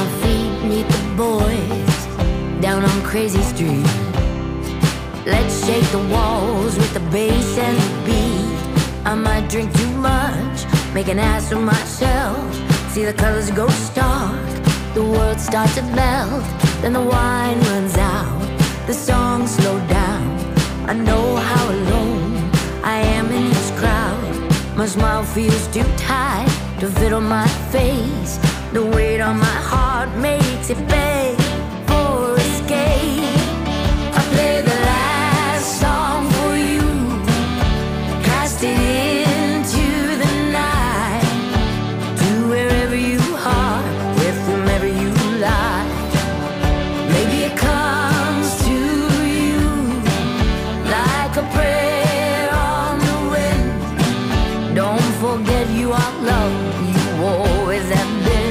my feet meet the boys down on Crazy Street. Let's shake the walls with the bass and the beat. I might drink too much, make an ass of myself. See the colors go stark, the world starts to melt. Then the wine runs out, the songs slow down. I know how alone I am in this crowd. My smile feels too tight to fit on my face. The weight on my heart makes it beg for escape. I play the last song for you, cast it into the night, to wherever you are, with whomever you lie. Maybe it comes to you like a prayer on the wind. Don't forget you are loved, you always have been.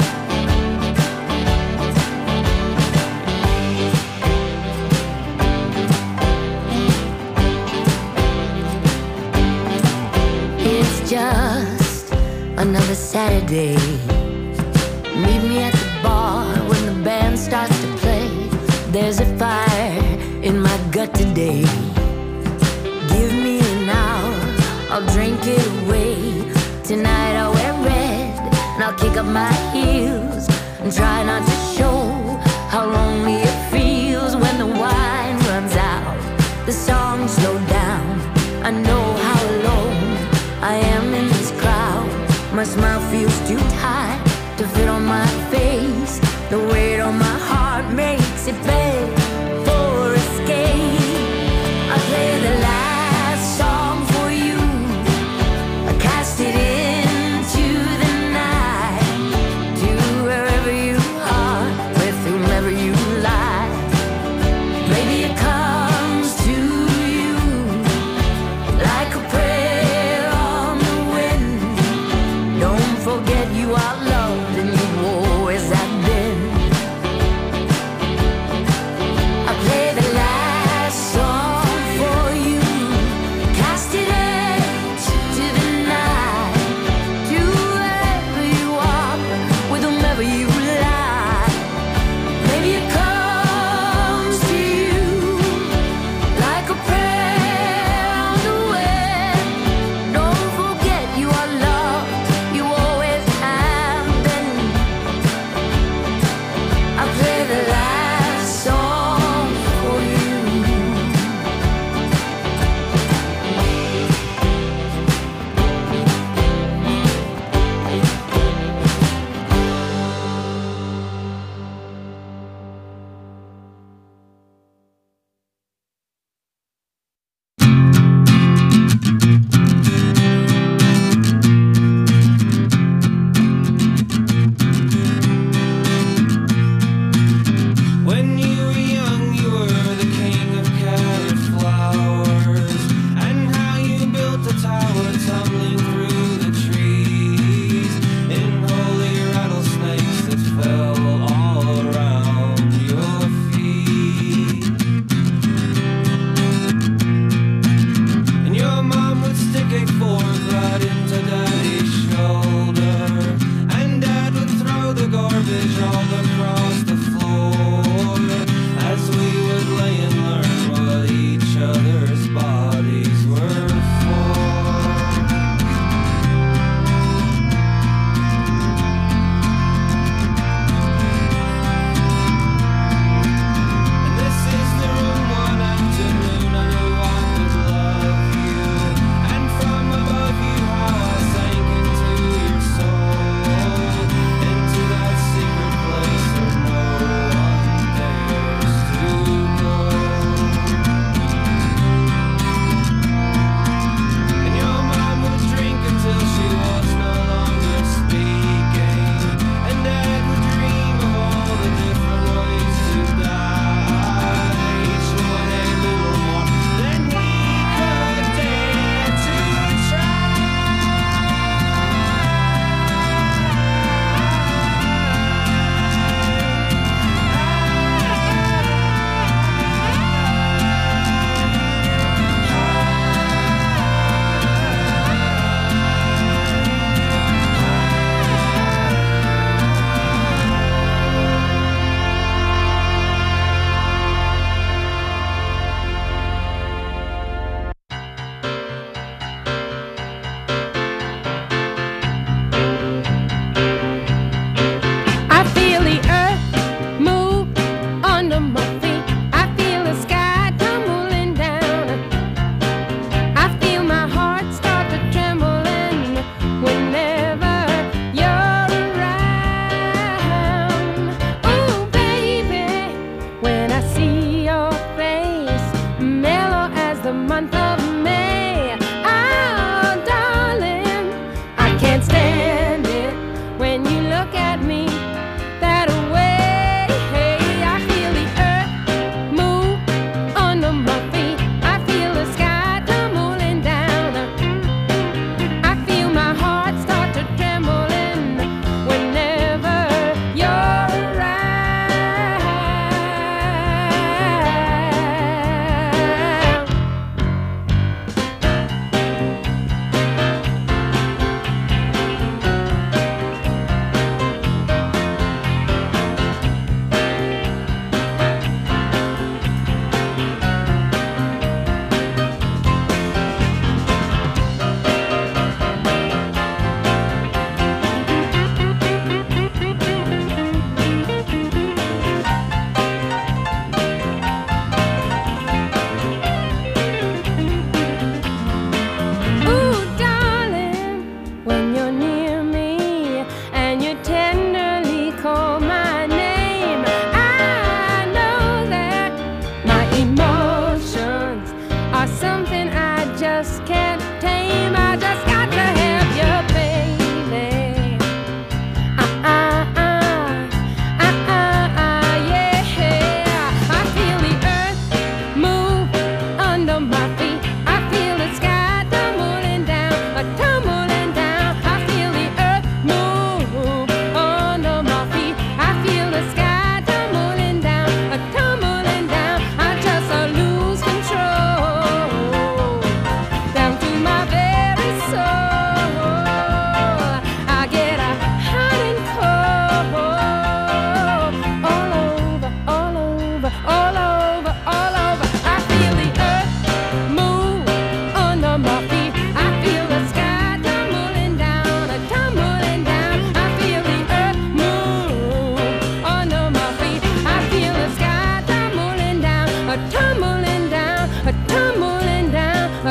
It's just another Saturday. Meet me at the bar when the band starts to play. There's a fire in my gut today. Give me an hour, I'll drink it away. Tonight I'll wear red and I'll kick up my heels and try not to show how lonely it feels when the wine runs out, the songs slow down. I know how alone I am in this crowd. My smile feels too tight to fit on my face. The weight on my heart makes it beg for escape. I play the last song for you, I cast it into the night, to wherever you are, with whomever you lie. Maybe it comes to you like a prayer on the wind. Don't forget you are loved and you always have been.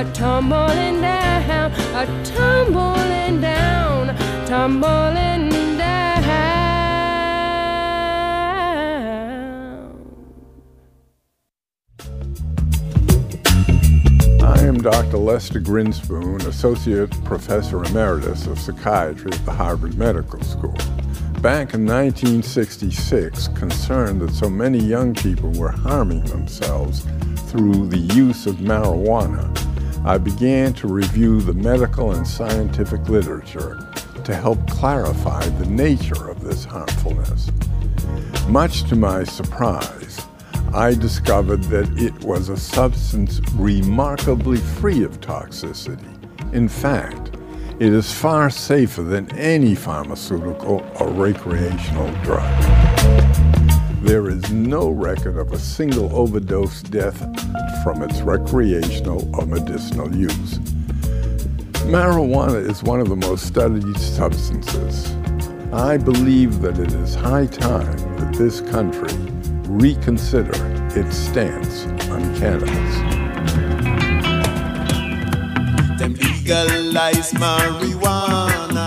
tumbling down, tumbling down, tumbling down. I am Dr. Lester Grinspoon, Associate Professor Emeritus of Psychiatry at the Harvard Medical School. Back in 1966, concerned that so many young people were harming themselves through the use of marijuana, I began to review the medical and scientific literature to help clarify the nature of this harmfulness. Much to my surprise, I discovered that it was a substance remarkably free of toxicity. In fact, it is far safer than any pharmaceutical or recreational drug. There is no record of a single overdose death from its recreational or medicinal use. Marijuana is one of the most studied substances. I believe that it is high time that this country reconsider its stance on cannabis. Them legalize marijuana.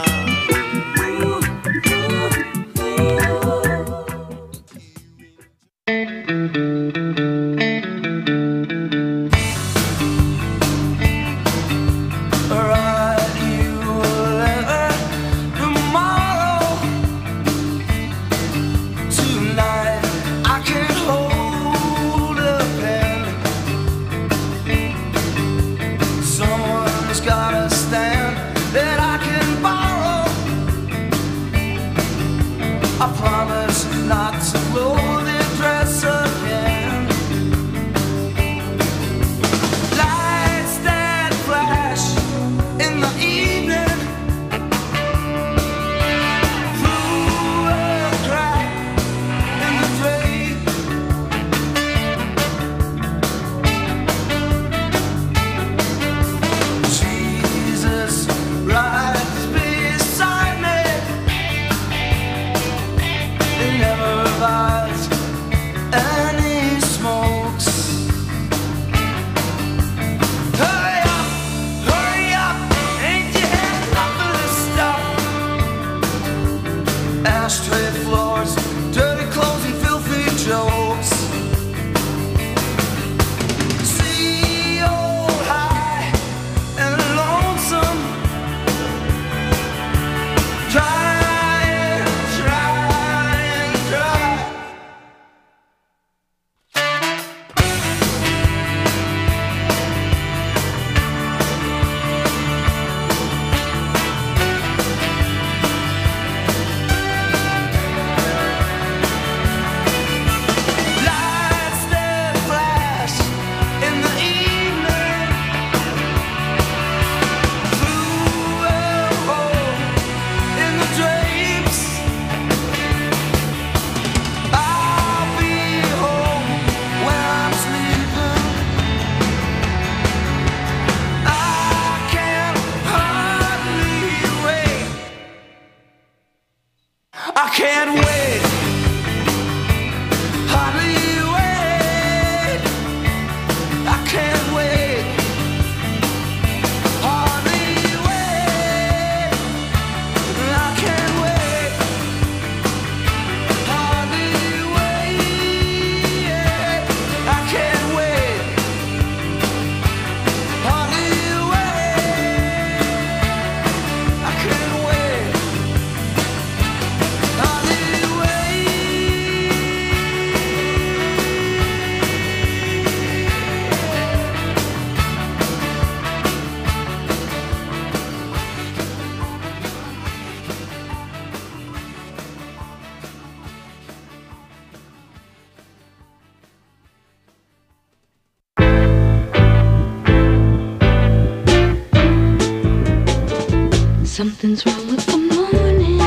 Something's wrong with the morning.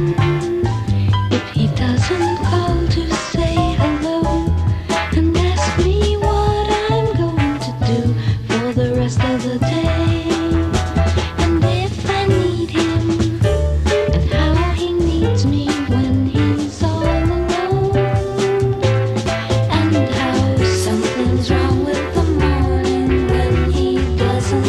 If he doesn't call to say hello and ask me what I'm going to do for the rest of the day, and if I need him and how he needs me when he's all alone, and how something's wrong with the morning when he doesn't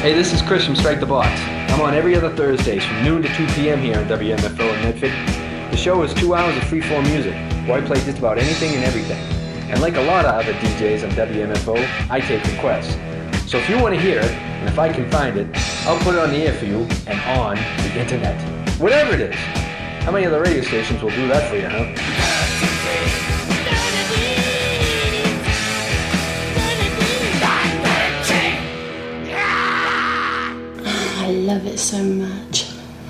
Hey, this is Chris from Strike the Box. I'm on every other Thursdays from noon to 2 p.m. here on WMFO in Medford. The show is 2 hours of free-form music, where I play just about anything and everything. And like a lot of other DJs on WMFO, I take requests. So if you want to hear it, and if I can find it, I'll put it on the air for you and on the internet. Whatever it is. How many other radio stations will do that for you, huh? I love it so much.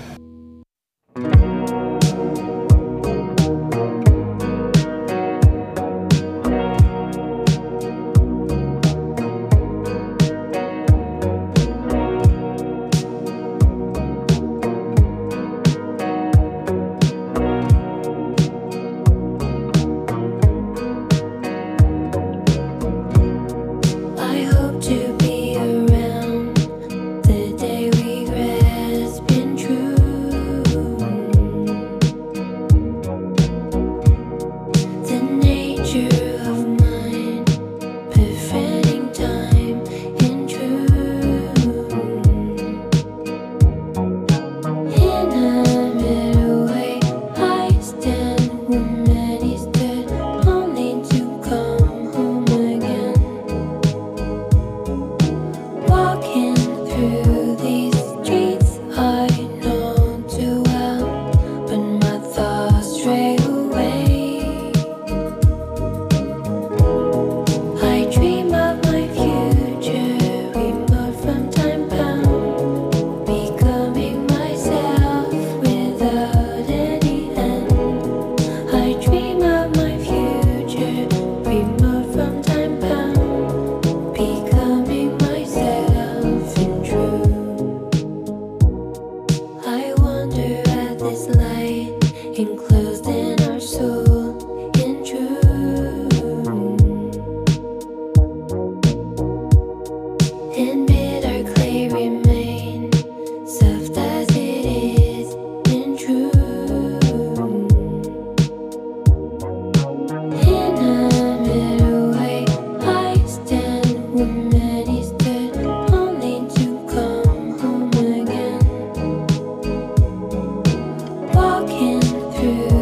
I hope to be around the day we grasp in true. The nature of mind, befriending time in truth. In a better way, I stand where many stood, only to come home again. Walking through these streets I know too well, but my thoughts stray away. I dream of my future, remote from time bound, becoming myself without any end. I dream of my future, remote from time bound, becoming myself in truth. I wonder at this light enclosed in our soul in truth. In bid our clay remain, soft as it is in truth. In a better way, I stand where many stood, only to come home again. Walking through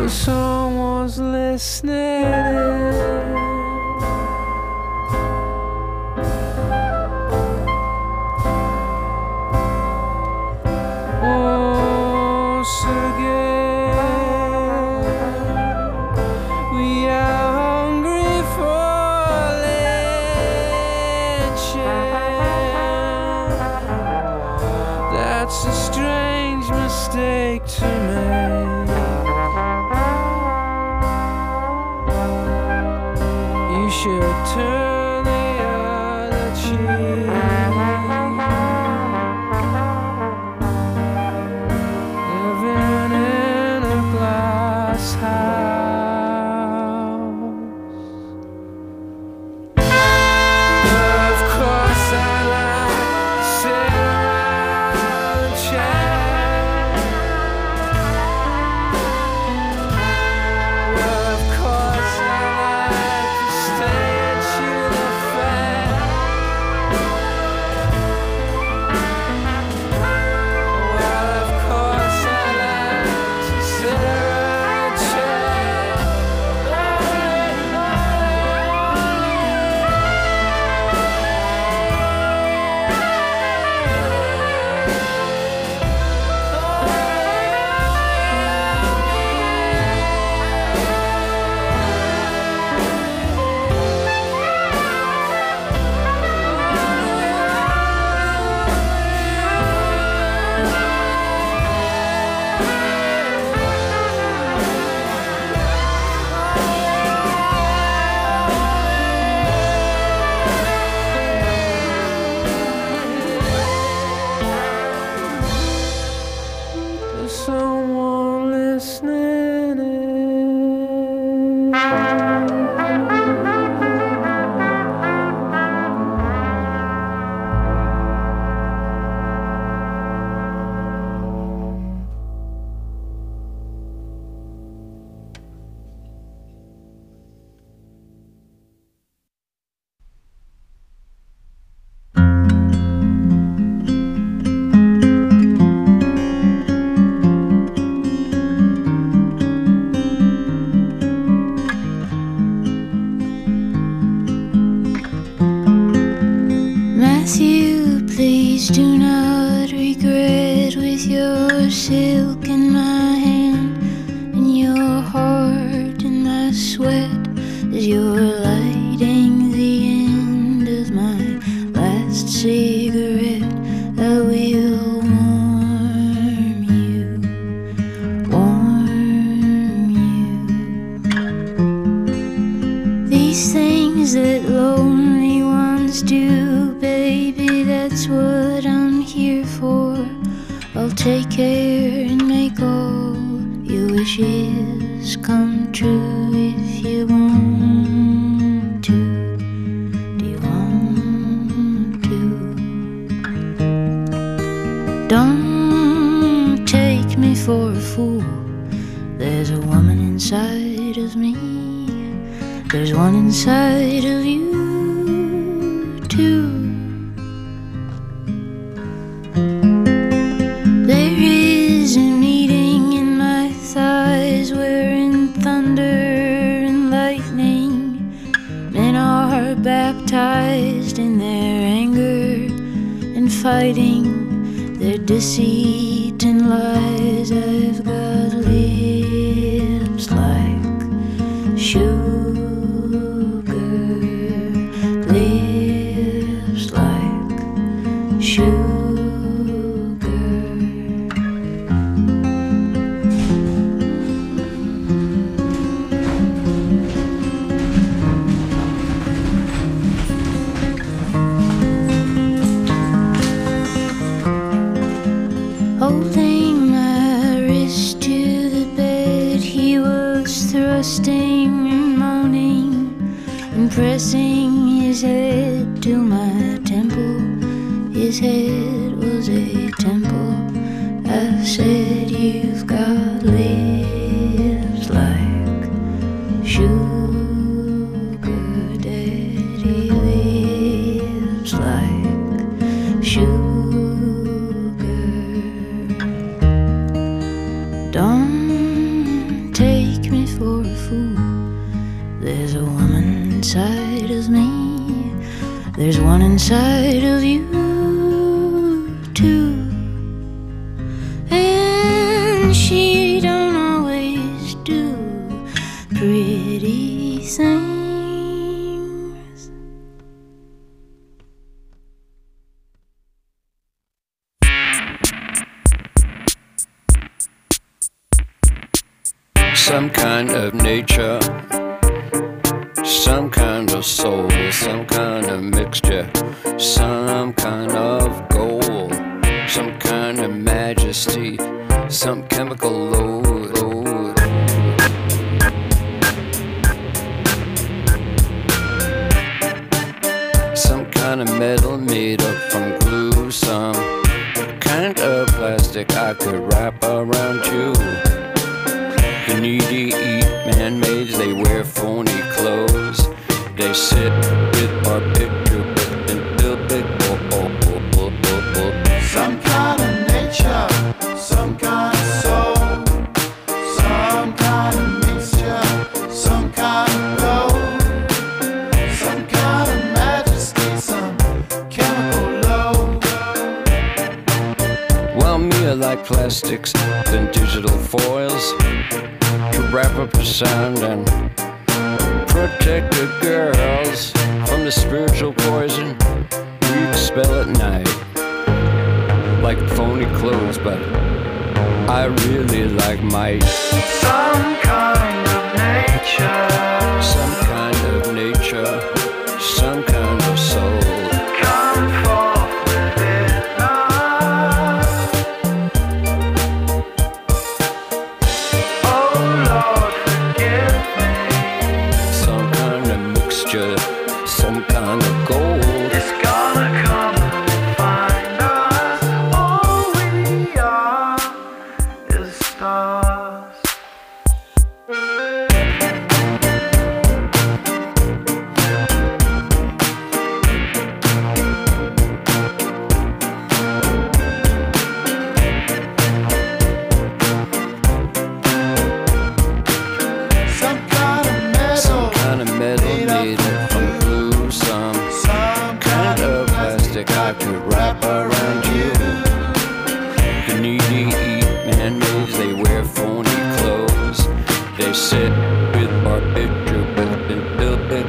Someone's listening. Once again, we are hungry for lynching. That's a strange mistake to make. You should turn the other cheek. Living in a glass house. Of course I like to sit around and chat. Of course I like to stay and chew the fat. Well, of course I like to sit around and chat. There's someone listening in. Matthew, please do not regret, with your silk in my hand and your heart in my sweat, as you're lighting the end of my last cigarette. I will warm you, warm you. These things that lonely ones do, baby, that's what I'm here for. I'll take care and make all your wishes come true if you want to. Do you want to? Don't take me for a fool. There's a woman inside of me. There's one inside of you too. There is a meeting in my thighs, wherein thunder and lightning, men are baptized in their anger and fighting their deceit and lies. I've got lips like sugar, lips like sugar. Holding my wrist to the bed, he was thrusting and moaning and pressing his head to my temple. His head was a temple. I said, you've got lips like sugar, daddy, lips like sugar. Don't take There's one inside of you too, and she don't always do pretty things. Some kind of nature, some kind of soul, some kind of mixture, some kind of gold, some kind of majesty, some chemical load. Some kind of metal made up from glue, some kind of plastic I could wrap around you. The needy eat man-mades, they wear phony clothes. They sit with our picture and build big Some kind of nature, some kind of soul, some kind of mixture, some kind of gold, some kind of majesty, some chemical load. Well, me I like plastics than digital foils to wrap up the sound and protect the girls from the spiritual poison we expel at night. Like phony clothes, but I really like might. Some kind of nature, Some kind of nature, some kind of soul. come forth within us. Oh Lord, forgive me. Some kind of mixture, some kind of gold. It's gonna come and find us. All we are is stars. Some kind of metal, Some kind of metal made up from glue. Some some kind of plastic I could wrap around you. The needy eat man-mades, they wear phony clothes. They sit with our picture and build big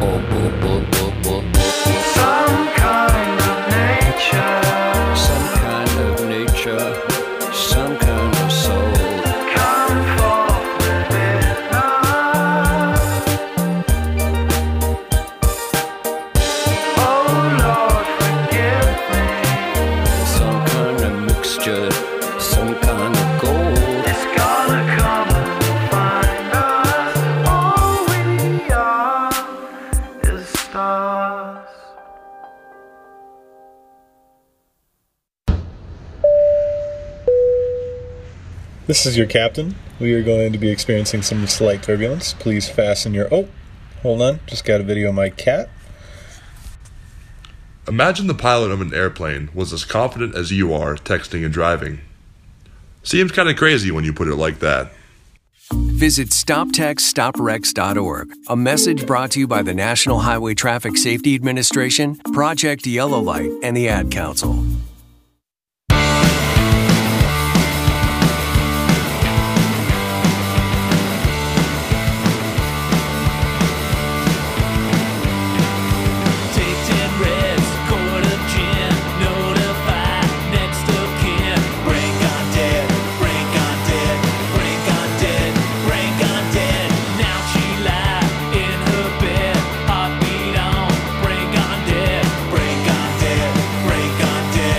Some kind of nature, Some kind of nature, some kind of soul. come forth within us. Oh Lord, forgive me. Some kind of mixture, some kind of gold. It's gonna come and find us. All we are is stars. This is your captain. We are going to be experiencing some slight turbulence. Please fasten your... Oh, hold on. Just got a video of my cat. Imagine the pilot of an airplane was as confident as you are texting and driving. Seems kind of crazy when you put it like that. Visit StopTextStopWrecks.org. A message brought to you by the National Highway Traffic Safety Administration, Project Yellow Light, and the Ad Council. Take 10 reds, quart of gin, notify next of kin. Break on dead, break on dead, break on dead, break on dead. Now she lie in her bed, heartbeat on. Break on dead, break on dead, break on dead.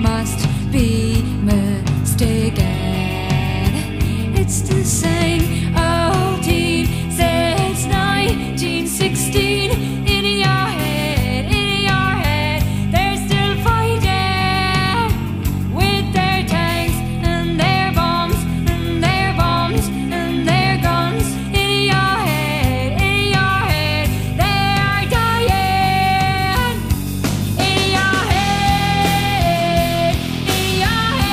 must be mistaken. It's the same old team since 1916. In your head, they're still fighting with their tanks and their bombs and their bombs and their guns. In your head, they are dying. In your head,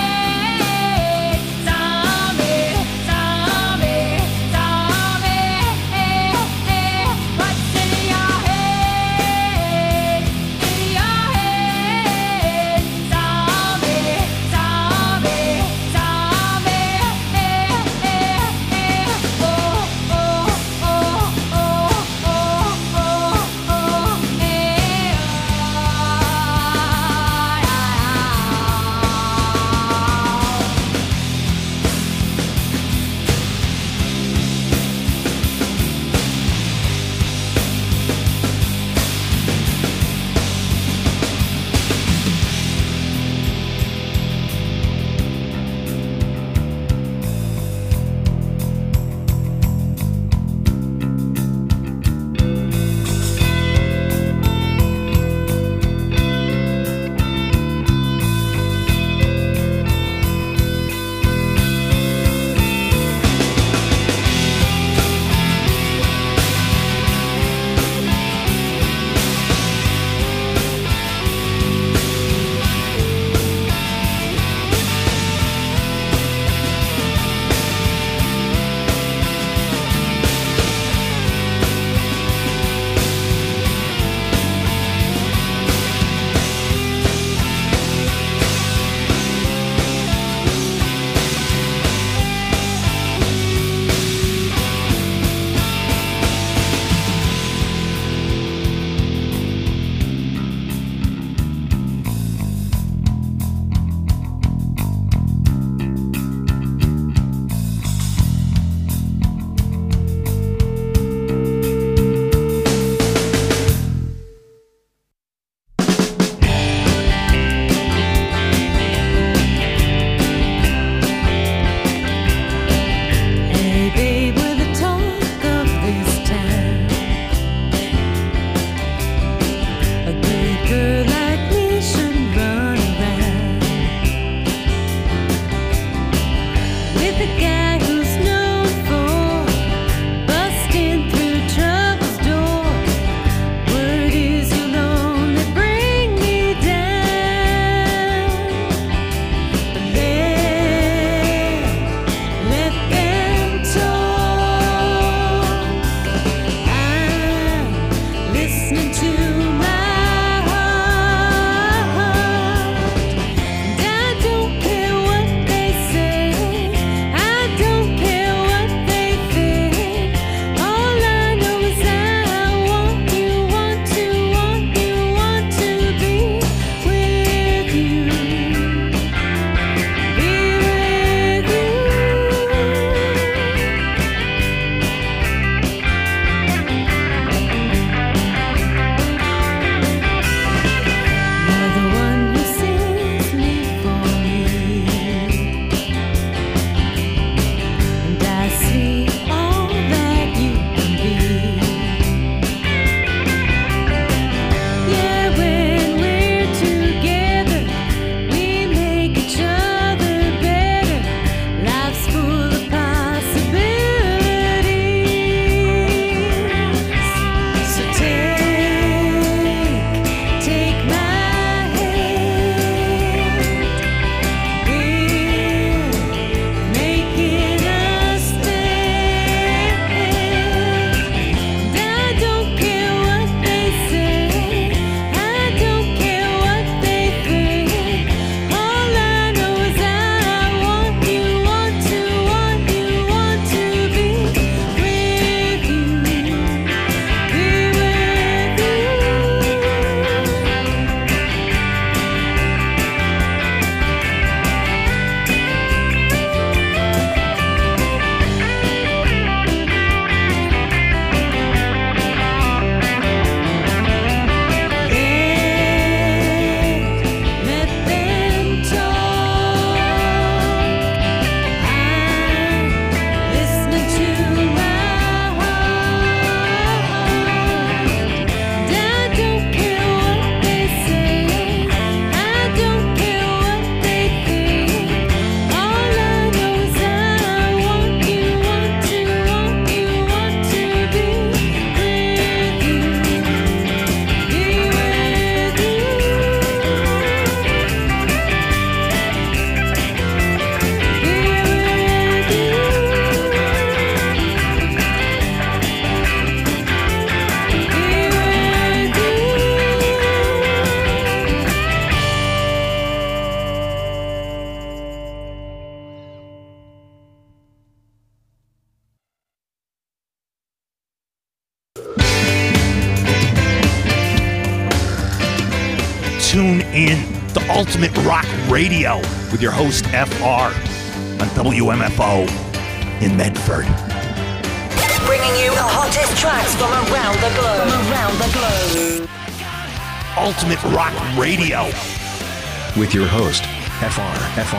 in to Ultimate Rock Radio with your host FR on WMFO in Medford. Bringing you the hottest tracks from around the globe. Ultimate Rock Radio with your host FR.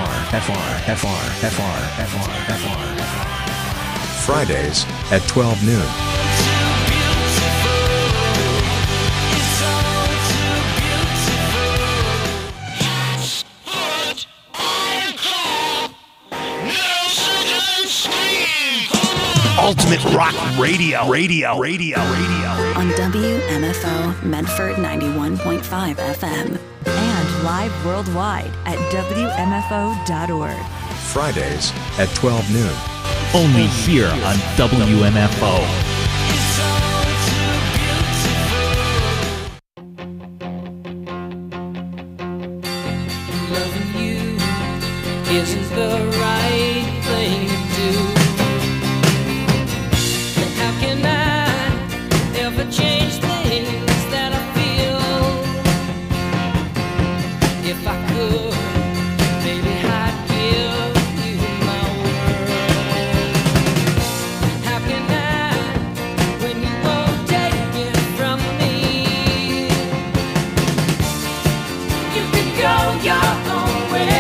Fridays at 12 noon. Ultimate Rock Radio. On WMFO Medford 91.5 FM. And live worldwide at WMFO.org. Fridays at 12 noon. Only here on WMFO. Loving you isn't the right thing to do. And how can I ever change things that I feel? If I could, baby, I'd give you my world. How can I, when you won't take it from me? You can go your own way.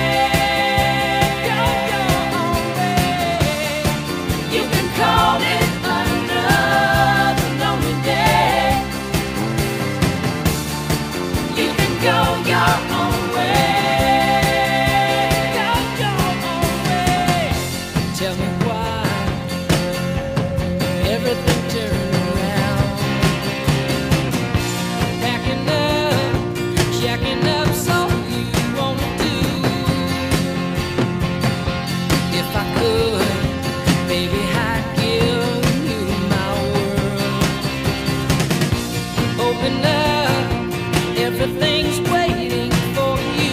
Everything's waiting for you.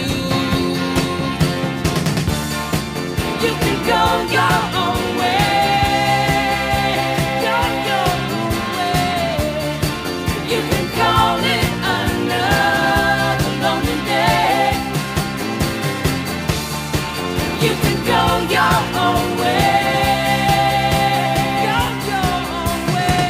You can go your own way. Go your own way. You can call it another lonely day. You can go your own way. Go your own way.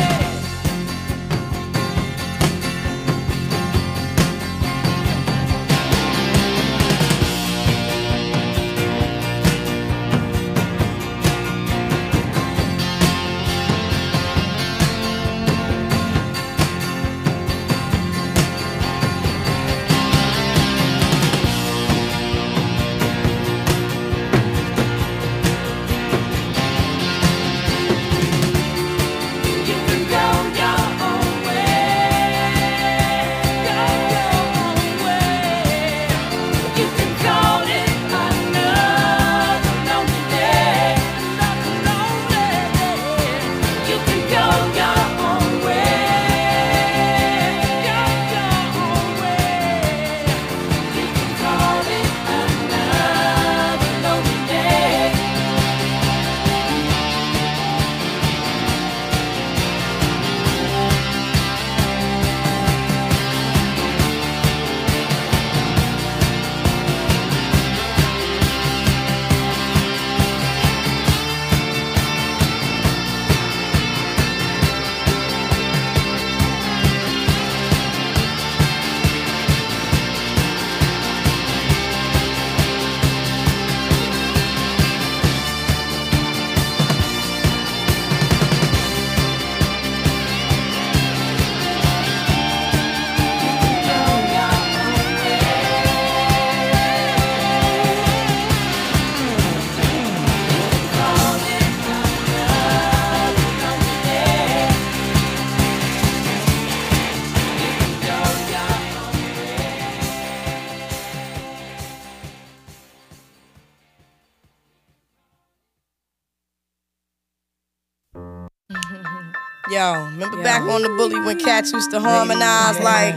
Yo, remember back on the bully when cats used to harmonize like,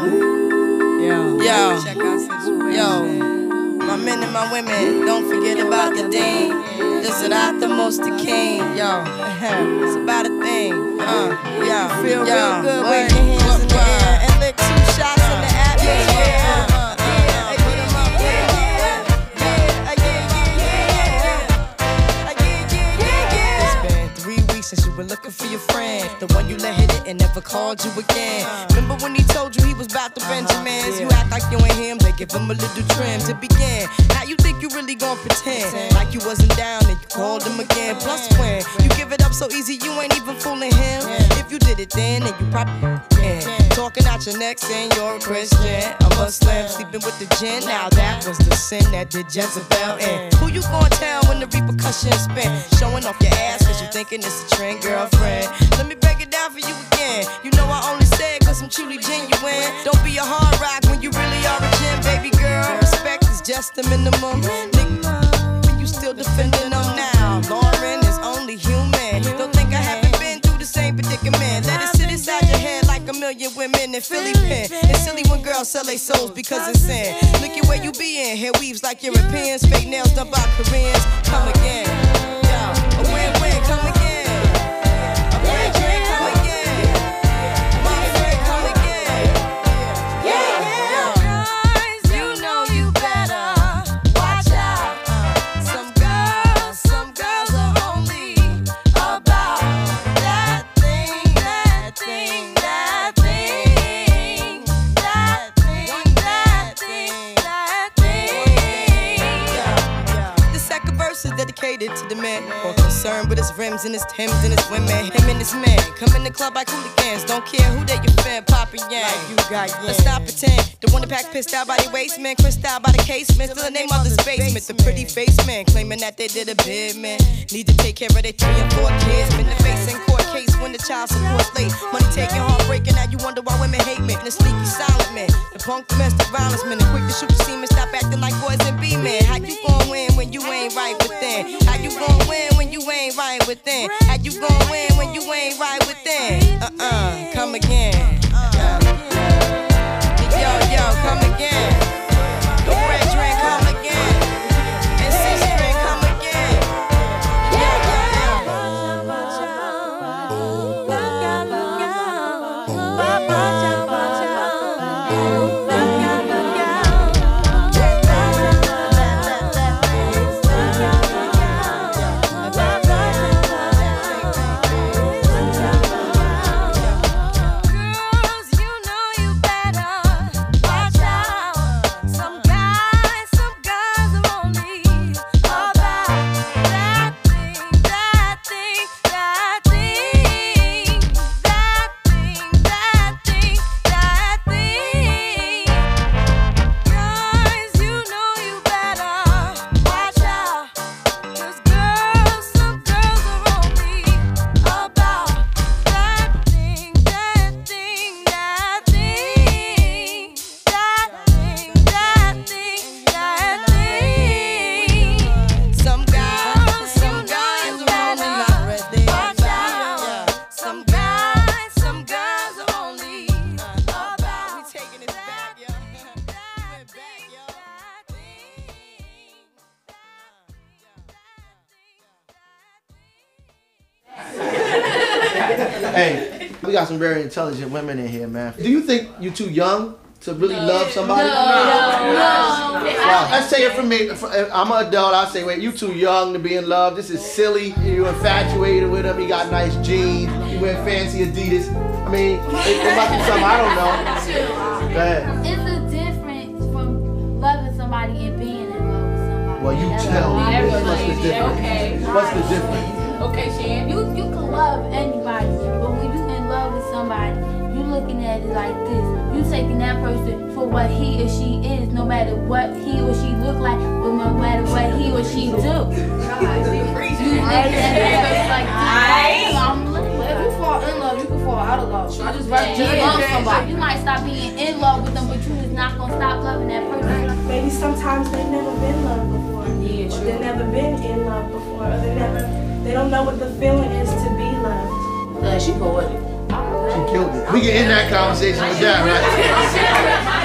yo, my men and my women, don't forget about the dean. This is not the most the king, yo. It's about a thing, yo. Feel real good, wave your hands in the air and lick 2 shots in the atmosphere. The one you let hit it and never called you again. Remember when he told you he was about to Benjamins? You act like you ain't him, they give him a little trim to begin. How you think you really gon' pretend like you wasn't down and you called him again? Plus when you give it up so easy, you ain't even fooling him. If you did it then you probably can. Talking out your neck saying you're a Christian, a Muslim, sleeping with the gin. Now that was the sin that did Jezebel in. Who you gonna tell when the repercussions spin? Showing off your ass cause you thinking it's a trend, girlfriend. Let me break it down for you again. You know I only say it cause I'm truly genuine. Don't be a hard rock when you really are a gem, baby girl. Respect is just the minimum. Nigga, when you still defending them now. Lauren is only human. Don't think I haven't been through the same predicament. Let it sit inside your head like a million women in Philly pen. It's silly when girls sell their souls because it's sin. Look at where you be in. Hair weaves like Europeans. Fake nails done by Koreans. Come again. Yo, a win-win. Come again. A win-win. Come again. My friend, come again. Yeah. Guys, you know you better watch out. Some girls are only about that thing, that thing, that thing, that thing, that thing, that thing. The second verse is dedicated to the man more concerned with his rims and his Timbs and his women. Him and his man come in the club like hooligans. Don't care who they your fan, Papa Yang. Like you got yang. Let's not pretend. The one that pack pissed out by the waistman, crissed out by the casement. Still the name of this basement. The pretty face man claiming that they did a bid, man. Need to take care of their 3 and 4 kids. Been the face in court case when the child support's late. Money taking, heartbreaking. Now you wonder why women hate men. The sneaky silent man, the punk domestic violence man, the quick to shoot the semen. Stop acting like boys and be men. How you gon' win when you ain't right within? How you gon' win when you ain't right within? How you gon' win when you ain't right within? Come again. Yo, come again. The red drink, come again. And 6 drink, come again. Hey, we got some very intelligent women in here, man. Do you think you're too young to really love somebody? No. Let's say it from me. I'm an adult. I say, wait, you too young to be in love. This is silly. You're infatuated with him. He got nice jeans. He wear fancy Adidas. I mean, it must be something I don't know. Go ahead. It's a difference from loving somebody and being in love with somebody. Well, you tell me. What's the difference? Okay. What's the difference? Okay, Shan. You can love anybody, but when you in love with somebody, you looking at it like this. You taking that person for what he or she is, no matter what he or she look like, or no matter what he or she do. You like if you fall in love, you can fall out of love. You just love somebody. You might stop being in love with them, but you is not gonna stop loving that person. Maybe sometimes they've never been loved before. Yeah, true. They've never been in love before. Or they don't know what the feeling is to be loved. She poetic. She killed it. We can end that conversation with that, right?